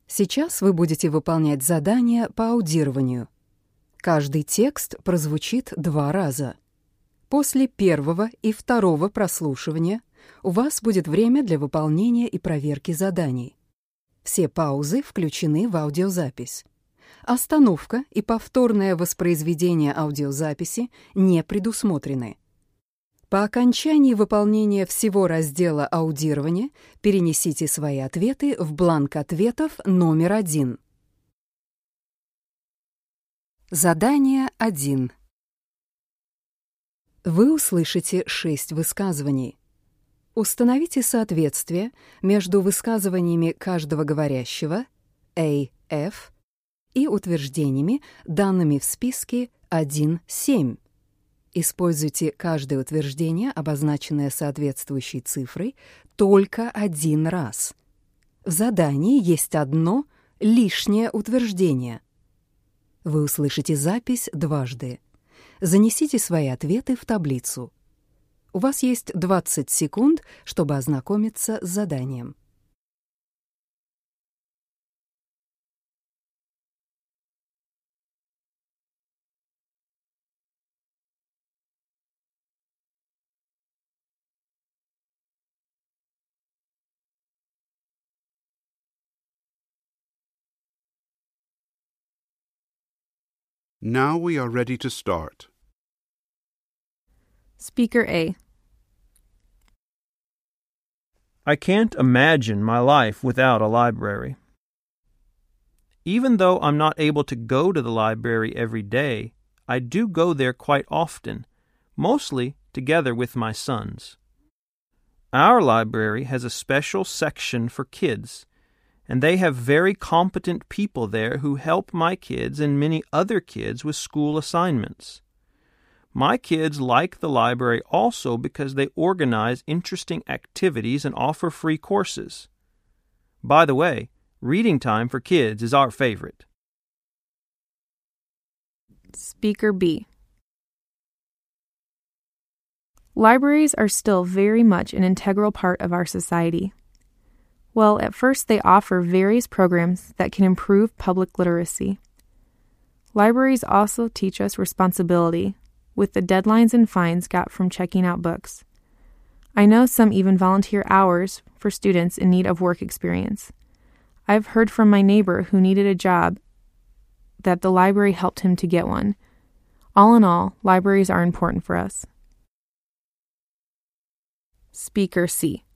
Сейчас вы будете выполнять задание по аудированию. Каждый текст прозвучит 2 раза. После первого и второго прослушивания у вас будет время для выполнения и проверки заданий. Все паузы включены в аудиозапись. Остановка и повторное воспроизведение аудиозаписи не предусмотрены. По окончании выполнения всего раздела аудирования перенесите свои ответы в бланк ответов номер 1. Задание 1. Вы услышите 6 высказываний. Установите соответствие между высказываниями каждого говорящего A, F и утверждениями, данными в списке 1-7. Используйте каждое утверждение, обозначенное соответствующей цифрой, только 1 раз. В задании есть одно лишнее утверждение. Вы услышите запись дважды. Занесите свои ответы в таблицу. У вас есть 20 секунд, чтобы ознакомиться с заданием. Now we are ready to start. Speaker A. I can't imagine my life without a library. Even though I'm not able to go to the library every day, I do go there quite often, mostly together with my sons. Our library has a special section for kids, and they have very competent people there who help my kids and many other kids with school assignments. My kids like the library also because they organize interesting activities and offer free courses. By the way, reading time for kids is our favorite. Speaker B. Libraries are still very much an integral part of our society. Well, at first they offer various programs that can improve public literacy. Libraries also teach us responsibility, with the deadlines and fines got from checking out books. I know some even volunteer hours for students in need of work experience. I've heard from my neighbor who needed a job that the library helped him to get one. All in all, libraries are important for us. Speaker C.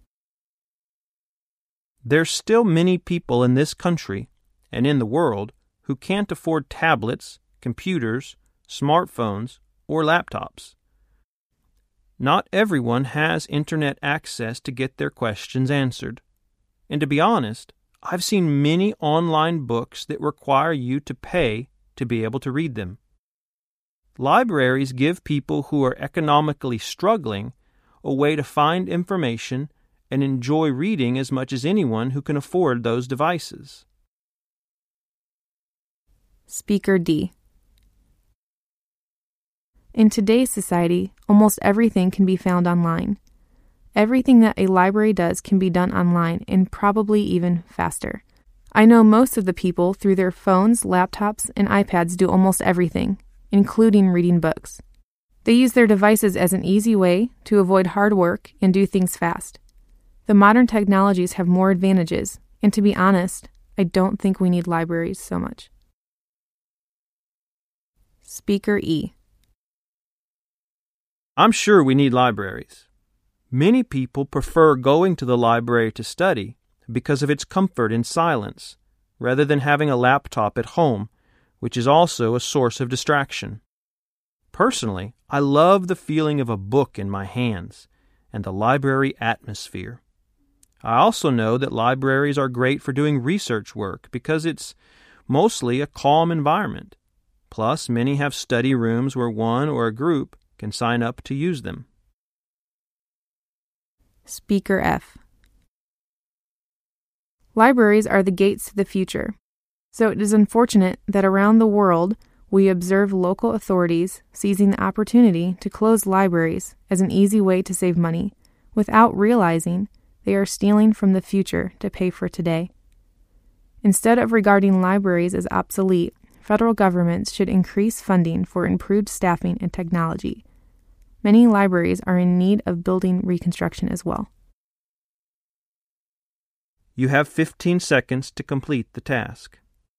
There's still many people in this country and in the world who can't afford tablets, computers, smartphones, or laptops. Not everyone has internet access to get their questions answered. And to be honest, I've seen many online books that require you to pay to be able to read them. Libraries give people who are economically struggling a way to find information and enjoy reading as much as anyone who can afford those devices. Speaker D. In today's society, almost everything can be found online. Everything that a library does can be done online and probably even faster. I know most of the people through their phones, laptops, and iPads do almost everything, including reading books. They use their devices as an easy way to avoid hard work and do things fast. The modern technologies have more advantages, and to be honest, I don't think we need libraries so much. Speaker E. I'm sure we need libraries. Many people prefer going to the library to study because of its comfort in silence, rather than having a laptop at home, which is also a source of distraction. Personally, I love the feeling of a book in my hands and the library atmosphere. I also know that libraries are great for doing research work because it's mostly a calm environment. Plus, many have study rooms where one or a group can sign up to use them. Speaker F. Libraries are the gates to the future, so it is unfortunate that around the world we observe local authorities seizing the opportunity to close libraries as an easy way to save money, without realizing they are stealing from the future to pay for today. Instead of regarding libraries as obsolete, federal governments should increase funding for improved staffing and technology. Many libraries are in need of building reconstruction as well. You have 15 seconds to complete the task.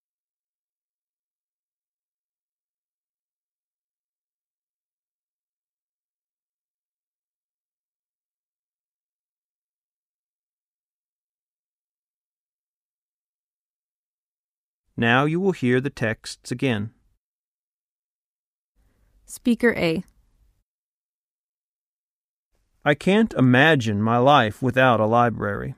Now you will hear the texts again. Speaker A. I can't imagine my life without a library.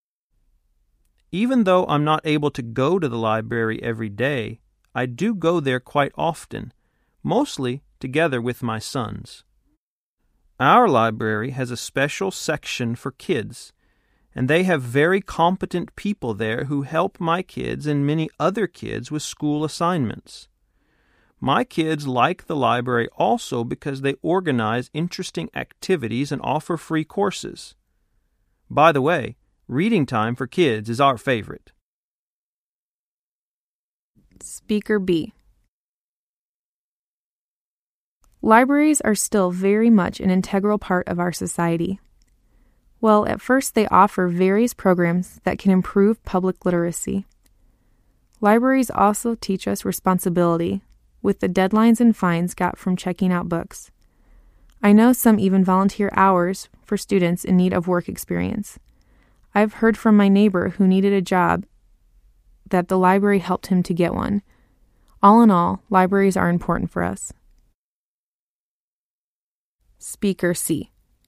Even though I'm not able to go to the library every day, I do go there quite often, mostly together with my sons. Our library has a special section for kids, and they have very competent people there who help my kids and many other kids with school assignments. My kids like the library also because they organize interesting activities and offer free courses. By the way, reading time for kids is our favorite. Speaker B. Libraries are still very much an integral part of our society. Well, at first they offer various programs that can improve public literacy. Libraries also teach us responsibility, with the deadlines and fines got from checking out books. I know some even volunteer hours for students in need of work experience. I've heard from my neighbor who needed a job that the library helped him to get one. All in all, libraries are important for us. Speaker C.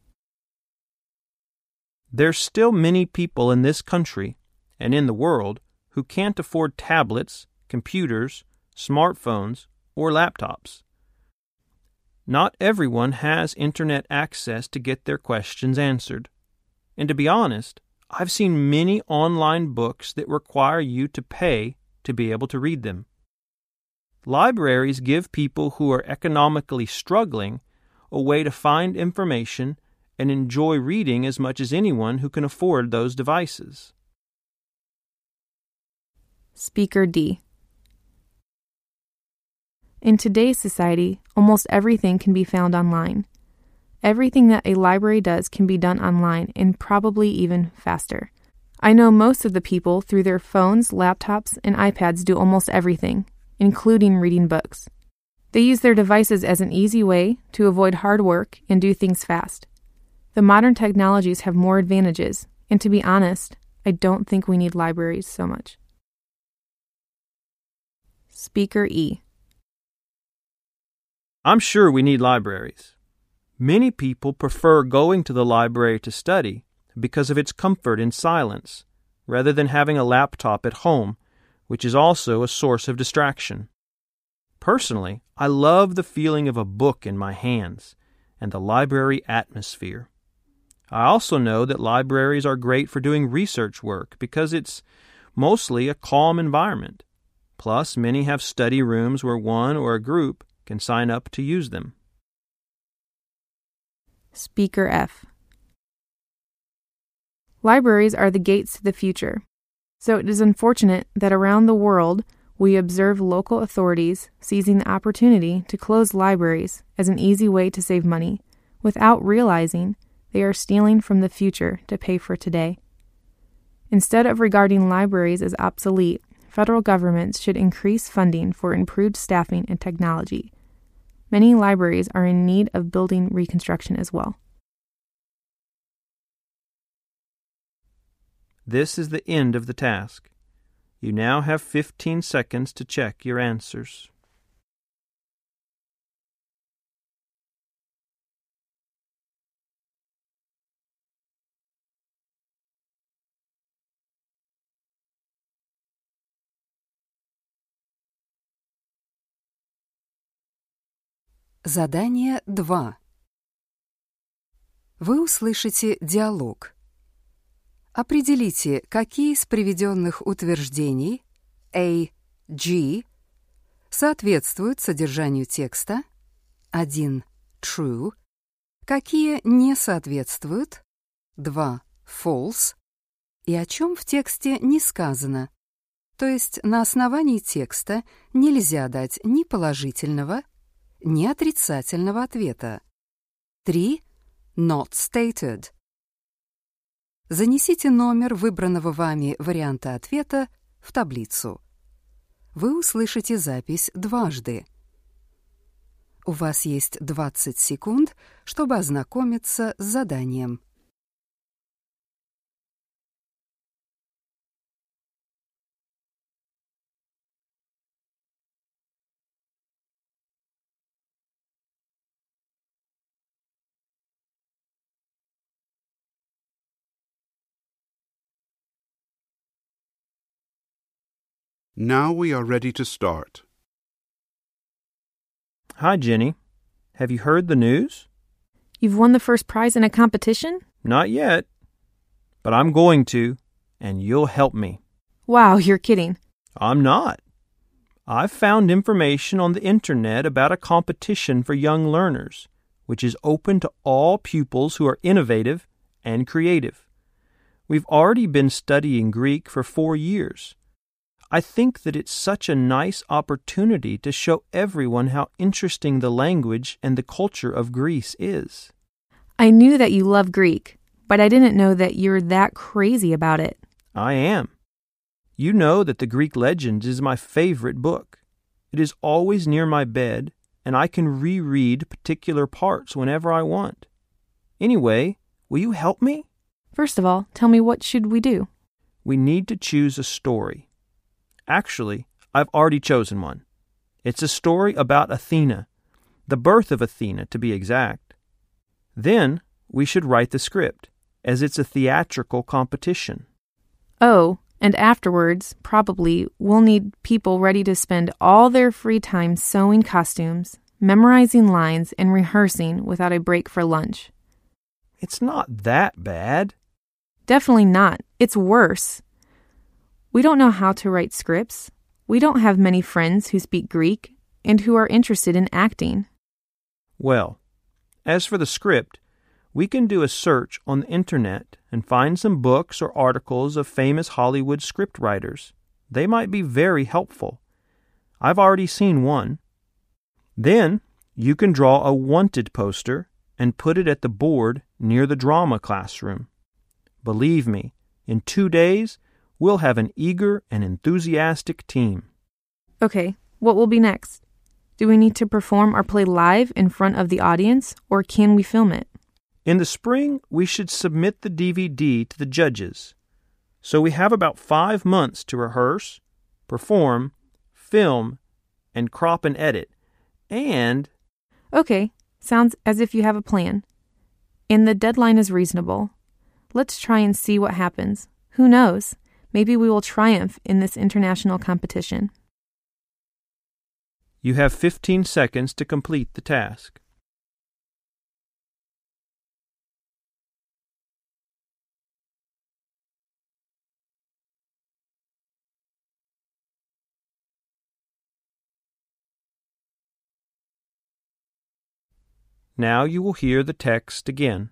There's still many people in this country and in the world who can't afford tablets, computers, smartphones, or laptops. Not everyone has internet access to get their questions answered. And to be honest, I've seen many online books that require you to pay to be able to read them. Libraries give people who are economically struggling a way to find information and enjoy reading as much as anyone who can afford those devices. Speaker D. In today's society, almost everything can be found online. Everything that a library does can be done online and probably even faster. I know most of the people through their phones, laptops, and iPads do almost everything, including reading books. They use their devices as an easy way to avoid hard work and do things fast. The modern technologies have more advantages, and to be honest, I don't think we need libraries so much. Speaker E. I'm sure we need libraries. Many people prefer going to the library to study because of its comfort in silence, rather than having a laptop at home, which is also a source of distraction. Personally, I love the feeling of a book in my hands and the library atmosphere. I also know that libraries are great for doing research work because it's mostly a calm environment. Plus, many have study rooms where one or a group can sign up to use them. Speaker F. Libraries are the gates to the future, so it is unfortunate that around the world we observe local authorities seizing the opportunity to close libraries as an easy way to save money, without realizing they are stealing from the future to pay for today. Instead of regarding libraries as obsolete, federal governments should increase funding for improved staffing and technology. Many libraries are in need of building reconstruction as well. This is the end of the task. You now have 15 seconds to check your answers. Задание 2. Вы услышите диалог. Определите, какие из приведенных утверждений A, G соответствуют содержанию текста. 1. True. Какие не соответствуют. 2. False. И о чем в тексте не сказано. То есть на основании текста нельзя дать ни положительного, ни отрицательного ответа. 3. Not stated. Занесите номер выбранного вами варианта ответа в таблицу. Вы услышите запись дважды. У вас есть 20 секунд, чтобы ознакомиться с заданием. Now we are ready to start. Hi, Jenny. Have you heard the news? You've won the first prize in a competition? Not yet. But I'm going to, and you'll help me. Wow, you're kidding. I'm not. I've found information on the internet about a competition for young learners, which is open to all pupils who are innovative and creative. We've already been studying Greek for 4 years. I think that it's such a nice opportunity to show everyone how interesting the language and the culture of Greece is. I knew that you love Greek, but I didn't know that you're that crazy about it. I am. You know that the Greek Legends is my favorite book. It is always near my bed, and I can reread particular parts whenever I want. Anyway, will you help me? First of all, tell me, what should we do? We need to choose a story. Actually, I've already chosen one. It's a story about Athena, the birth of Athena to be exact. Then we should write the script, as it's a theatrical competition. Oh, and afterwards, probably, we'll need people ready to spend all their free time sewing costumes, memorizing lines, and rehearsing without a break for lunch. It's not that bad. Definitely not. It's worse. We don't know how to write scripts. We don't have many friends who speak Greek and who are interested in acting. Well, as for the script, we can do a search on the internet and find some books or articles of famous Hollywood scriptwriters. They might be very helpful. I've already seen one. Then you can draw a wanted poster and put it at the board near the drama classroom. Believe me, in 2 days, we'll have an eager and enthusiastic team. Okay, what will be next? Do we need to perform our play live in front of the audience, or can we film it? In the spring, we should submit the DVD to the judges. So we have about 5 months to rehearse, perform, film, and crop and edit. And... Okay, sounds as if you have a plan. And the deadline is reasonable. Let's try and see what happens. Who knows? Maybe we will triumph in this international competition. You have 15 seconds to complete the task. Now you will hear the text again.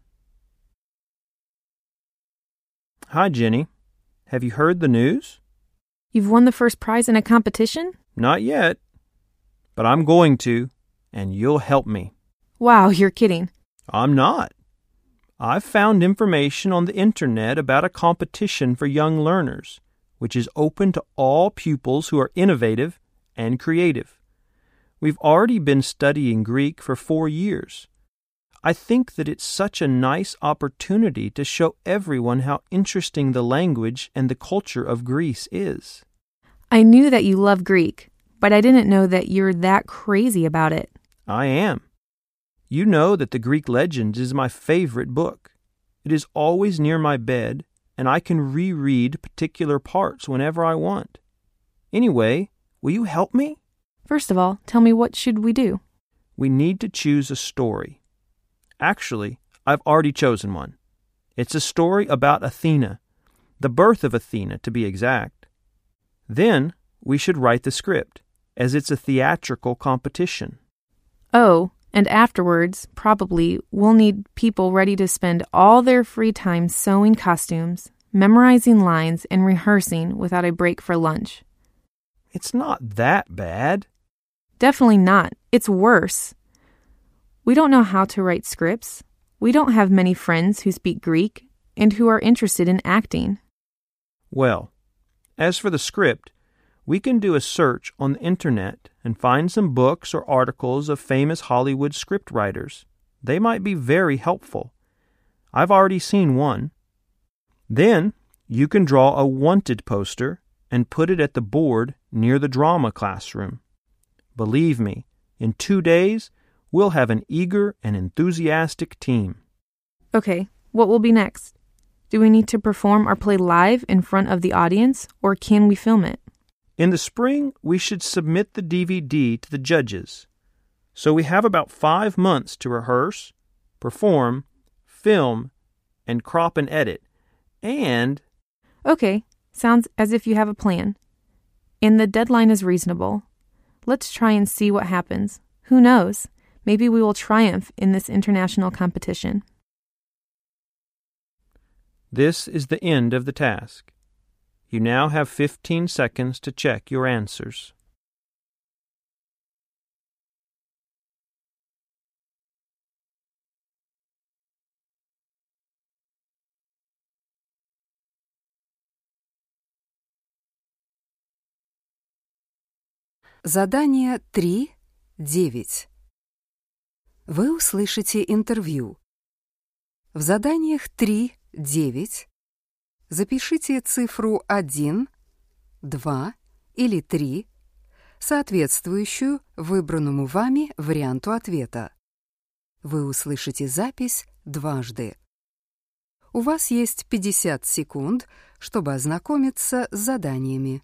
Hi, Jenny. Have you heard the news? You've won the first prize in a competition? Not yet. But I'm going to, and you'll help me. Wow, you're kidding. I'm not. I've found information on the internet about a competition for young learners, which is open to all pupils who are innovative and creative. We've already been studying Greek for 4 years. I think that it's such a nice opportunity to show everyone how interesting the language and the culture of Greece is. I knew that you love Greek, but I didn't know that you're that crazy about it. I am. You know that the Greek Legends is my favorite book. It is always near my bed, and I can reread particular parts whenever I want. Anyway, will you help me? First of all, tell me, what should we do? We need to choose a story. Actually, I've already chosen one. It's a story about Athena, the birth of Athena to be exact. Then we should write the script, as it's a theatrical competition. Oh, and afterwards, probably, we'll need people ready to spend all their free time sewing costumes, memorizing lines, and rehearsing without a break for lunch. It's not that bad. Definitely not. It's worse. We don't know how to write scripts. We don't have many friends who speak Greek and who are interested in acting. Well, as for the script, we can do a search on the internet and find some books or articles of famous Hollywood scriptwriters. They might be very helpful. I've already seen one. Then you can draw a wanted poster and put it at the board near the drama classroom. Believe me, in 2 days, we'll have an eager and enthusiastic team. Okay, what will be next? Do we need to perform our play live in front of the audience, or can we film it? In the spring, we should submit the DVD to the judges. So we have about 5 months to rehearse, perform, film, and crop and edit. And... Okay, sounds as if you have a plan. And the deadline is reasonable. Let's try and see what happens. Who knows? Maybe we will triumph in this international competition. This is the end of the task. You now have 15 seconds to check your answers. Задание 3.9. Вы услышите интервью. В заданиях 3.9 запишите цифру 1, 2 или 3, соответствующую выбранному вами варианту ответа. Вы услышите запись дважды. У вас есть 50 секунд, чтобы ознакомиться с заданиями.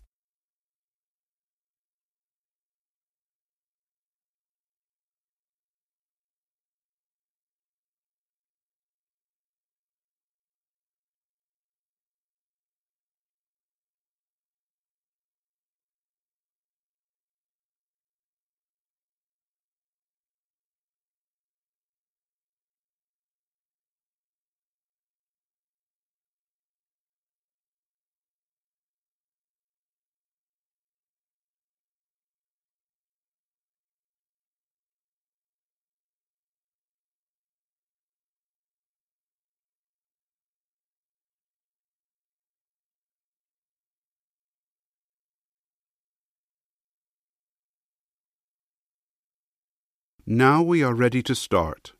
Now we are ready to start.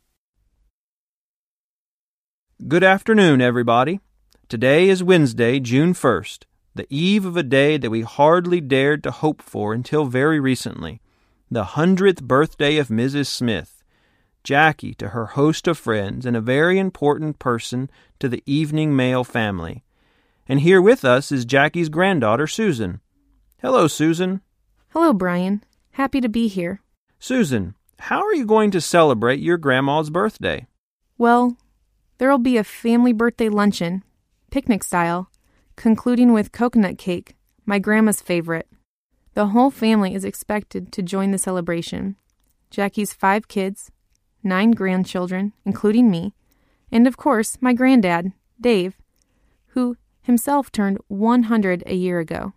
Good afternoon, everybody. Today is Wednesday, June 1st, the eve of a day that we hardly dared to hope for until very recently, the 100th birthday of Mrs. Smith, Jackie to her host of friends and a very important person to the Evening Mail family. And here with us is Jackie's granddaughter, Susan. Hello, Susan. Hello, Brian. Happy to be here. Susan, how are you going to celebrate your grandma's birthday? Well, there'll be a family birthday luncheon, picnic style, concluding with coconut cake, my grandma's favorite. The whole family is expected to join the celebration. Jackie's 5 kids, 9 grandchildren, including me, and of course my granddad, Dave, who himself turned 100 a year ago.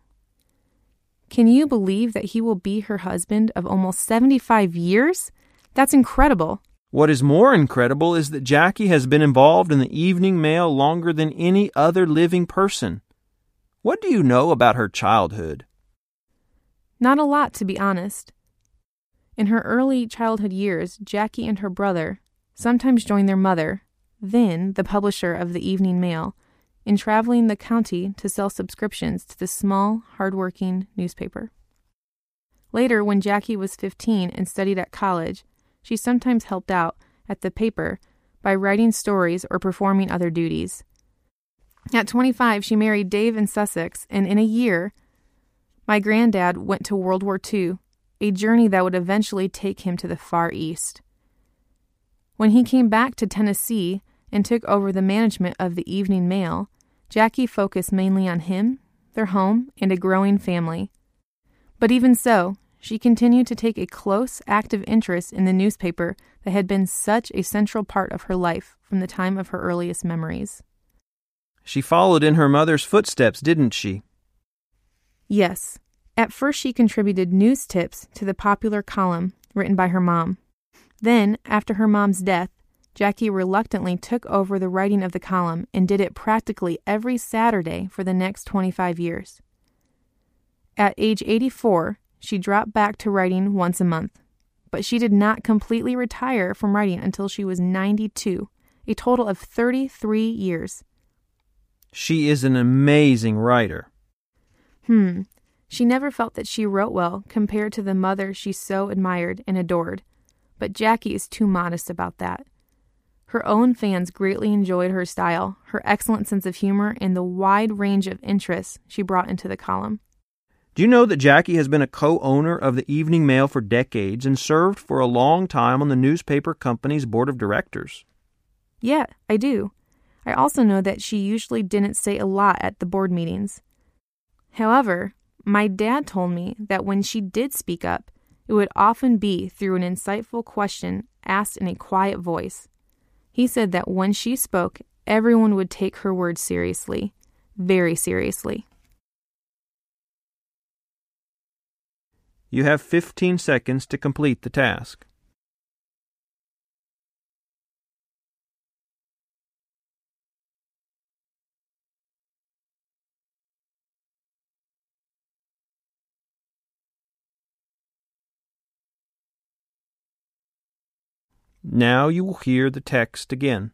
Can you believe that he will be her husband of almost 75 years? That's incredible. What is more incredible is that Jackie has been involved in the Evening Mail longer than any other living person. What do you know about her childhood? Not a lot, to be honest. In her early childhood years, Jackie and her brother sometimes joined their mother, then the publisher of the Evening Mail, in traveling the county to sell subscriptions to the small, hard-working newspaper. Later, when Jackie was 15 and studied at college, she sometimes helped out at the paper by writing stories or performing other duties. At 25, she married Dave in Sussex, and in a year, my granddad went to World War II, a journey that would eventually take him to the Far East. When he came back to Tennessee and took over the management of the Evening Mail, Jackie focused mainly on him, their home, and a growing family. But even so, she continued to take a close, active interest in the newspaper that had been such a central part of her life from the time of her earliest memories. She followed in her mother's footsteps, didn't she? Yes, At first, she contributed news tips to the popular column written by her mom. Then, after her mom's death, Jackie reluctantly took over the writing of the column and did it practically every Saturday for the next 25 years. At age 84, she dropped back to writing once a month, but she did not completely retire from writing until she was 92, a total of 33 years. She is an amazing writer. She never felt that she wrote well compared to the mother she so admired and adored, but Jackie is too modest about that. Her own fans greatly enjoyed her style, her excellent sense of humor, and the wide range of interests she brought into the column. Do you know that Jackie has been a co-owner of the Evening Mail for decades and served for a long time on the newspaper company's board of directors? Yeah, I do. I also know that she usually didn't say a lot at the board meetings. However, my dad told me that when she did speak up, it would often be through an insightful question asked in a quiet voice. He said that when she spoke, everyone would take her words seriously, very seriously. You have 15 seconds to complete the task. Now you will hear the text again.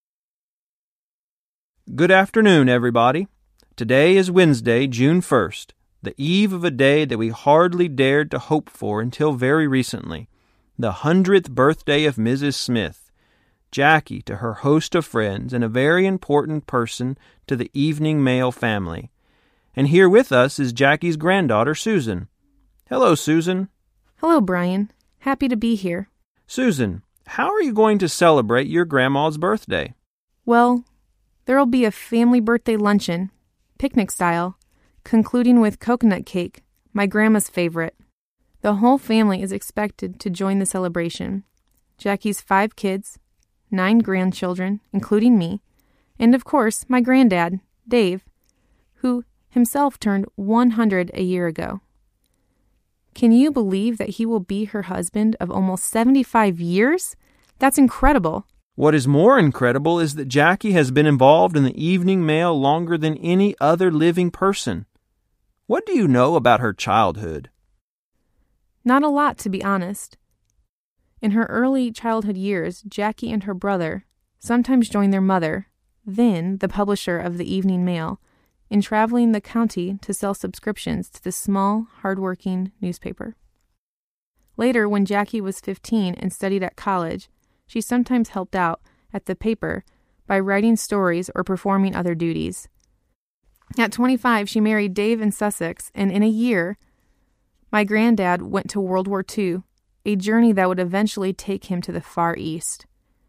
Good afternoon, everybody. Today is Wednesday, June 1st, the eve of a day that we hardly dared to hope for until very recently, the 100th birthday of Mrs. Smith, Jackie to her host of friends, and a very important person to the Evening Mail family. And here with us is Jackie's granddaughter, Susan. Hello, Susan. Hello, Brian. Happy to be here. Susan, how are you going to celebrate your grandma's birthday? Well, there'll be a family birthday luncheon, picnic style, concluding with coconut cake, my grandma's favorite. The whole family is expected to join the celebration. Jackie's 5 kids, 9 grandchildren, including me, and of course my granddad, Dave, who himself turned 100 a year ago. Can you believe that he will be her husband of almost 75 years? That's incredible. What is more incredible is that Jackie has been involved in the Evening Mail longer than any other living person. What do you know about her childhood? Not a lot, to be honest. In her early childhood years, Jackie and her brother sometimes joined their mother, then the publisher of the Evening Mail, in traveling the county to sell subscriptions to the small, hardworking newspaper. Later, when Jackie was 15 and studied at college, she sometimes helped out at the paper by writing stories or performing other duties. At 25, she married Dave in Sussex, and in a year, my granddad went to World War II, a journey that would eventually take him to the Far East.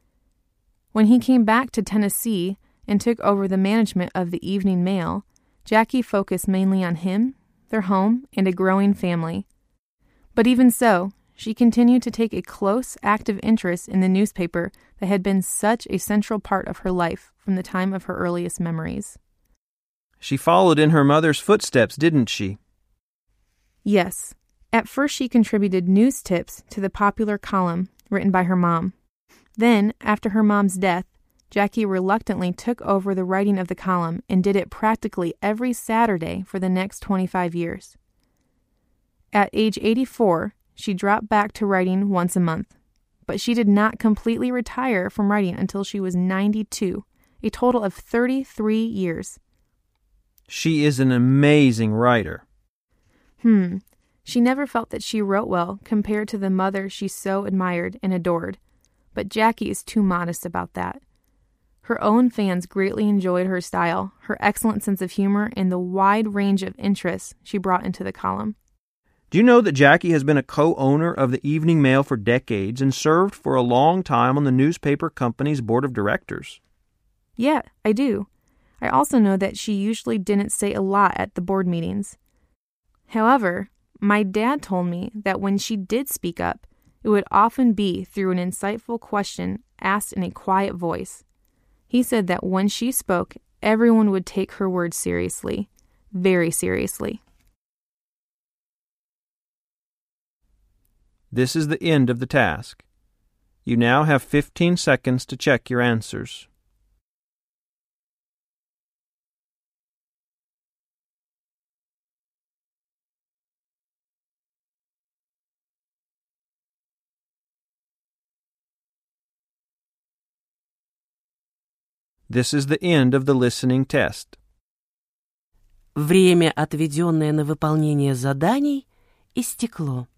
When he came back to Tennessee and took over the management of the Evening Mail, Jackie focused mainly on him, their home, and a growing family. But even so, she continued to take a close, active interest in the newspaper that had been such a central part of her life from the time of her earliest memories. She followed in her mother's footsteps, didn't she? Yes. At first, she contributed news tips to the popular column written by her mom. Then, after her mom's death, Jackie reluctantly took over the writing of the column and did it practically every Saturday for the next 25 years. At age 84, she dropped back to writing once a month, but she did not completely retire from writing until she was 92, a total of 33 years. She is an amazing writer. She never felt that she wrote well compared to the mother she so admired and adored, but Jackie is too modest about that. Her own fans greatly enjoyed her style, her excellent sense of humor, and the wide range of interests she brought into the column. Do you know that Jackie has been a co-owner of the Evening Mail for decades and served for a long time on the newspaper company's board of directors? Yeah, I do. I also know that she usually didn't say a lot at the board meetings. However, my dad told me that when she did speak up, it would often be through an insightful question asked in a quiet voice. He said that when she spoke, everyone would take her words seriously, very seriously. This is the end of the task. You now have 15 seconds to check your answers. This is the end of the listening test. Время, отведенное на выполнение заданий, истекло.